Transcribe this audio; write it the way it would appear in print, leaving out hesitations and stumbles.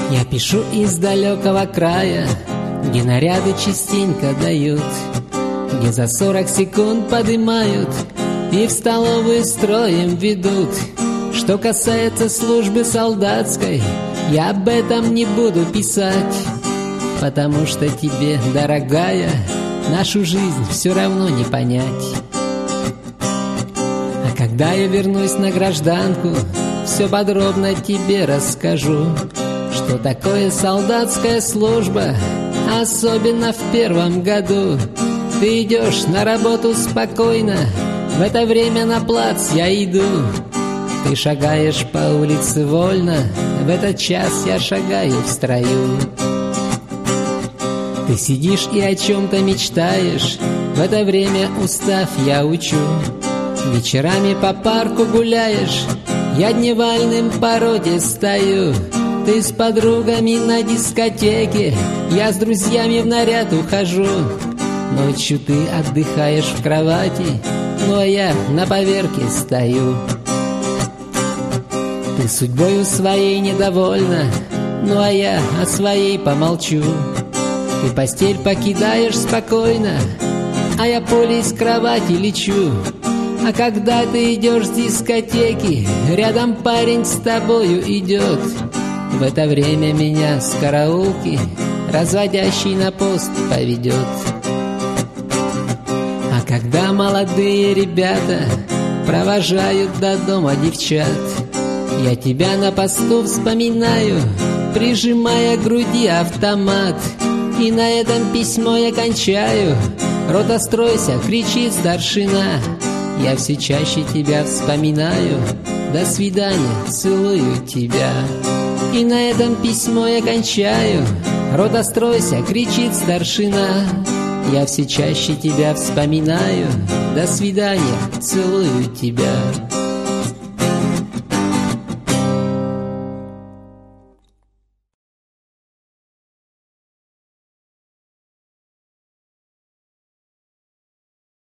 Я пишу из далекого края, где наряды частенько дают, где за 40 секунд подымают и в столовую строем ведут. Что касается службы солдатской, я об этом не буду писать, потому что тебе, дорогая, нашу жизнь все равно не понять. А когда я вернусь на гражданку, все подробно тебе расскажу, что такое солдатская служба, особенно в первом году. Ты идешь на работу спокойно, в это время на плац я иду. Ты шагаешь по улице вольно, в этот час я шагаю в строю. Ты сидишь и о чем-то мечтаешь, в это время устав я учу. Вечерами по парку гуляешь, я дневальным по роте стою. Ты с подругами на дискотеке, я с друзьями в наряд ухожу. Ночью ты отдыхаешь в кровати, ну а я на поверке стою. Ты судьбою своей недовольна, ну а я о своей помолчу. Ты постель покидаешь спокойно, а я поле из кровати лечу. А когда ты идешь с дискотеки, рядом парень с тобою идет. В это время меня с караулки разводящий на пост поведет. А когда молодые ребята провожают до дома девчат, я тебя на посту вспоминаю, прижимая к груди автомат. И на этом письмо я кончаю. Рота, стройся, кричит старшина. Я все чаще тебя вспоминаю. До свидания, целую тебя. И на этом письмо я кончаю. Рота, стройся, кричит старшина. Я все чаще тебя вспоминаю. До свидания, целую тебя.